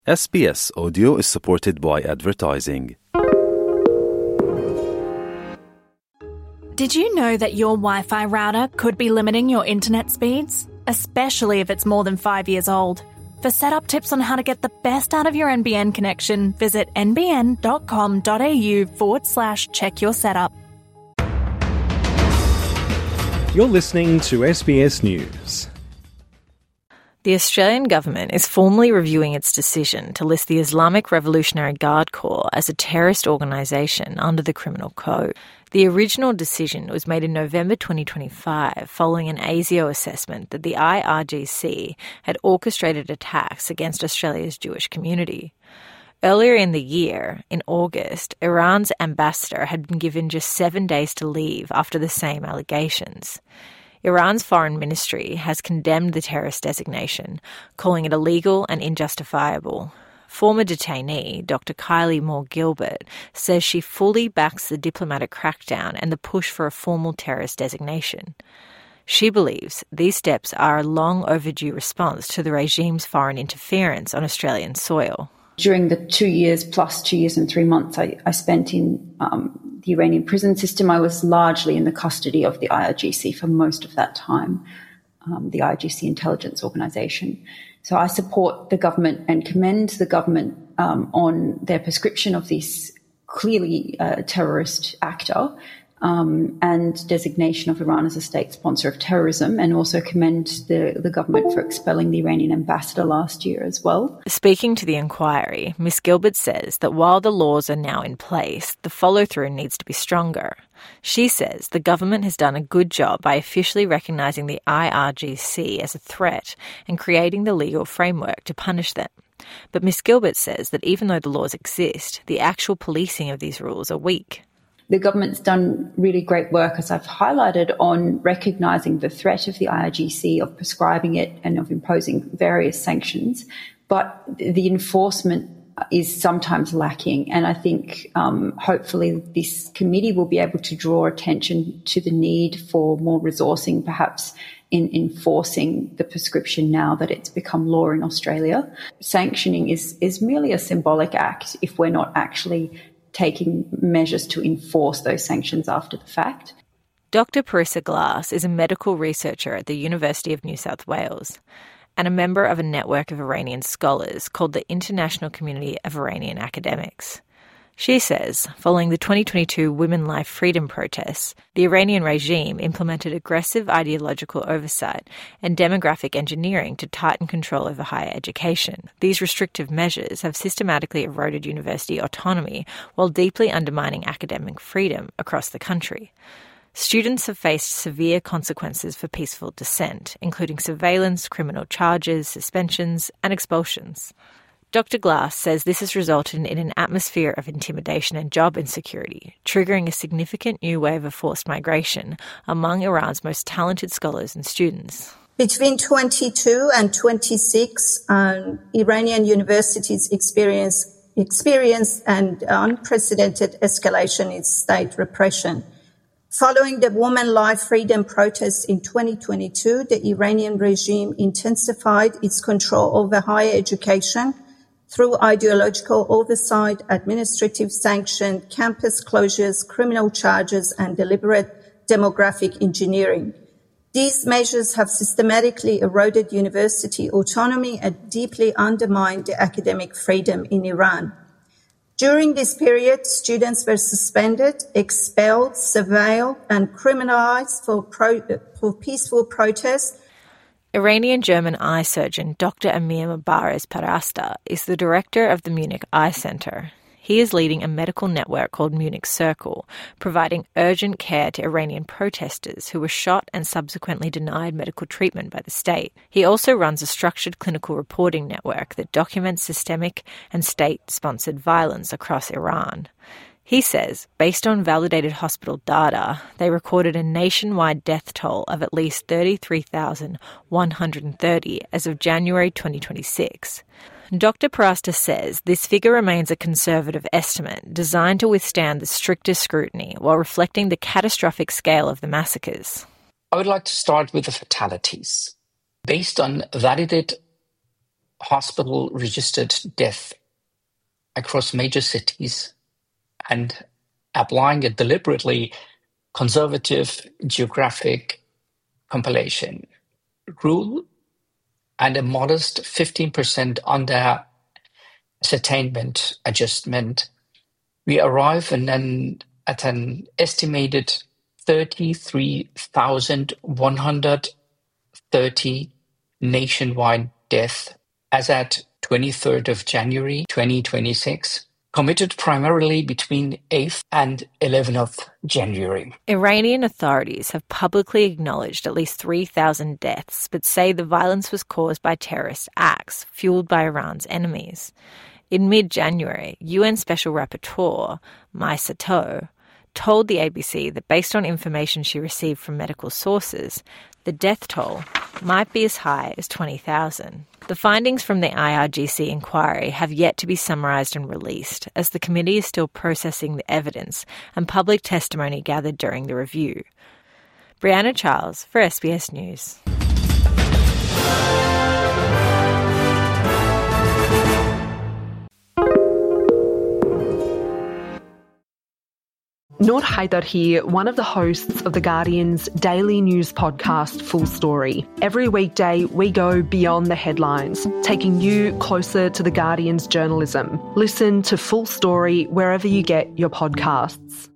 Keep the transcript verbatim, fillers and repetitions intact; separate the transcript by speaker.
Speaker 1: S B S Audio is supported by advertising.
Speaker 2: Did you know that your Wi-Fi router could be limiting your internet speeds? Especially if it's more than five years old. For setup tips on how to get the best out of your N B N connection, visit nbn.com.au forward slash check your setup.
Speaker 3: You're listening to S B S News.
Speaker 4: The Australian government is formally reviewing its decision to list the Islamic Revolutionary Guard Corps as a terrorist organisation under the Criminal Code. The original decision was made in November twenty twenty-five following an ASIO assessment that the I R G C had orchestrated attacks against Australia's Jewish community. Earlier in the year, in August, Iran's ambassador had been given just seven days to leave after the same allegations. Iran's foreign ministry has condemned the terrorist designation, calling it illegal and unjustifiable. Former detainee, Doctor Kylie Moore-Gilbert, says she fully backs the diplomatic crackdown and the push for a formal terrorist designation. She believes these steps are a long overdue response to the regime's foreign interference on Australian soil.
Speaker 5: During the two years plus two years and three months I, I spent in um, the Iranian prison system, I was largely in the custody of the I R G C for most of that time, um, the I R G C intelligence organisation. So I support the government and commend the government um, on their prescription of this clearly uh, terrorist actor um, and designation of Iran as a state sponsor of terrorism, and also commend the, the government for expelling the Iranian ambassador last year as well.
Speaker 4: Speaking to the inquiry, Miz Gilbert says that while the laws are now in place, the follow-through needs to be stronger. She says the government has done a good job by officially recognising the I R G C as a threat and creating the legal framework to punish them. But Miz Gilbert says that even though the laws exist, the actual policing of these rules are weak.
Speaker 5: The government's done really great work, as I've highlighted, on recognising the threat of the I R G C, of prescribing it and of imposing various sanctions. But the enforcement is sometimes lacking. And I think um, hopefully this committee will be able to draw attention to the need for more resourcing, perhaps in enforcing the prescription now that it's become law in Australia. Sanctioning is, is merely a symbolic act if we're not actually taking measures to enforce those sanctions after the fact.
Speaker 4: Doctor Parissa Glass is a medical researcher at the University of New South Wales and a member of a network of Iranian scholars called the International Community of Iranian Academics. She says, following the twenty twenty-two Women Life Freedom protests, the Iranian regime implemented aggressive ideological oversight and demographic engineering to tighten control over higher education. These restrictive measures have systematically eroded university autonomy while deeply undermining academic freedom across the country. Students have faced severe consequences for peaceful dissent, including surveillance, criminal charges, suspensions, and expulsions. Doctor Glass says this has resulted in an atmosphere of intimidation and job insecurity, triggering a significant new wave of forced migration among Iran's most talented scholars and students.
Speaker 6: Between twenty-two and twenty-six, um, Iranian universities experience, experience an unprecedented escalation in state repression. Following the Women Life Freedom protests in twenty twenty-two, the Iranian regime intensified its control over higher education through ideological oversight, administrative sanction, campus closures, criminal charges, and deliberate demographic engineering. These measures have systematically eroded university autonomy and deeply undermined the academic freedom in Iran. During this period, students were suspended, expelled, surveilled, and criminalized for, pro- for peaceful protests.
Speaker 4: Iranian-German eye surgeon Doctor Amir Mubaraz Parasta is the director of the Munich Eye Centre. He is leading a medical network called Munich Circle, providing urgent care to Iranian protesters who were shot and subsequently denied medical treatment by the state. He also runs a structured clinical reporting network that documents systemic and state-sponsored violence across Iran. He says, based on validated hospital data, they recorded a nationwide death toll of at least thirty-three thousand one hundred thirty as of January twenty twenty-six. Doctor Parasta says this figure remains a conservative estimate designed to withstand the strictest scrutiny while reflecting the catastrophic scale of the massacres.
Speaker 7: I would like to start with the fatalities. Based on validated hospital-registered death across major cities and applying a deliberately conservative geographic compilation rule and a modest fifteen percent under ascertainment adjustment, we arrive in an, at an estimated thirty-three thousand one hundred thirty nationwide deaths as at twenty-third of January twenty twenty-six, committed primarily between eighth and eleventh of January.
Speaker 4: Iranian authorities have publicly acknowledged at least three thousand deaths, but say the violence was caused by terrorist acts fueled by Iran's enemies. In mid-January, U N Special Rapporteur Mai Sato told the A B C that based on information she received from medical sources, the death toll might be as high as twenty thousand. The findings from the I R G C inquiry have yet to be summarised and released, as the committee is still processing the evidence and public testimony gathered during the review. Brianna Charles for S B S News.
Speaker 8: Noor Haider here, one of the hosts of The Guardian's daily news podcast, Full Story. Every weekday, we go beyond the headlines, taking you closer to The Guardian's journalism. Listen to Full Story wherever you get your podcasts.